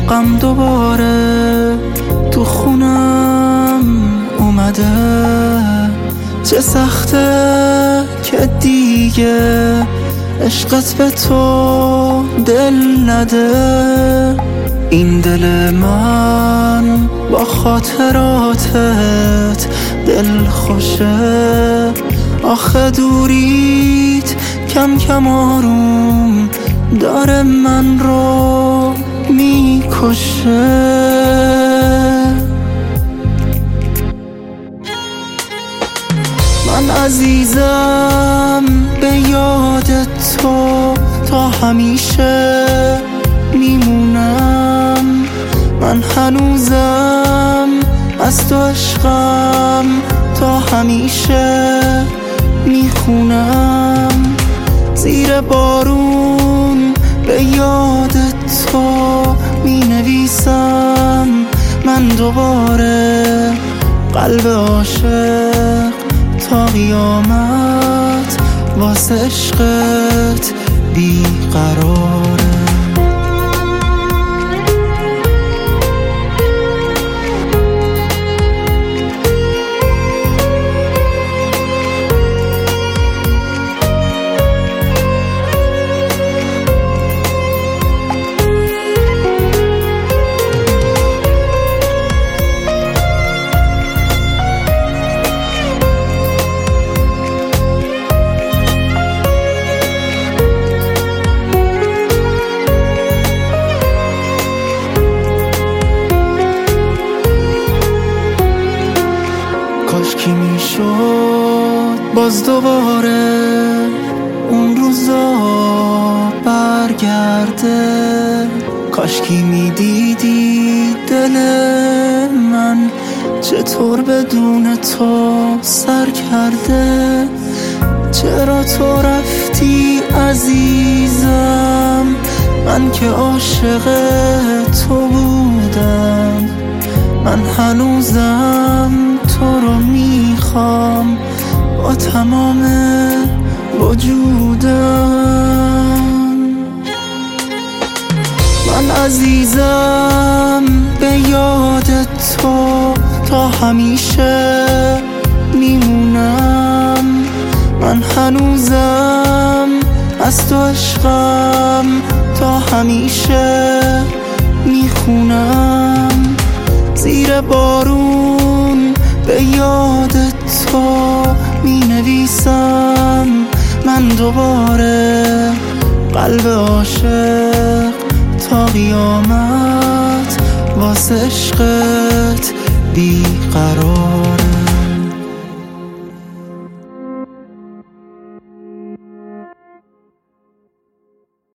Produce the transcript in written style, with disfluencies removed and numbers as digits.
غم دوباره تو خونم اومده. چه سخته که دیگه عشقت به تو دل نده. این دل من با خاطراتت دل خوشه. آخه دوریت کم کم آروم داره من رو میکشه. من عزیزم به یاد تو تا همیشه میمونم. من هنوزم از تو عشقم تا همیشه میخونم. زیر بارون به یاد تو مینویسم من دوباره. قلب عاشق تا قیامت واسه عشقت بیقراره. کاشکی میشد باز دوباره اون روزا برگرده. کاشکی میدیدی دل من چطور بدون تو سر کرده. چرا تو رفتی عزیزم، من که عاشق تو بودم. من هنوزم تو رو میخوام با تمام وجودم. من عزیزم به یاد تو تا همیشه میمونم. من هنوزم از تو عشقم تا همیشه میخونم. زیر بارون به یاد تو مینویسم من دوباره. قلب عاشق تا قیامت واسه عشقت بیقراره.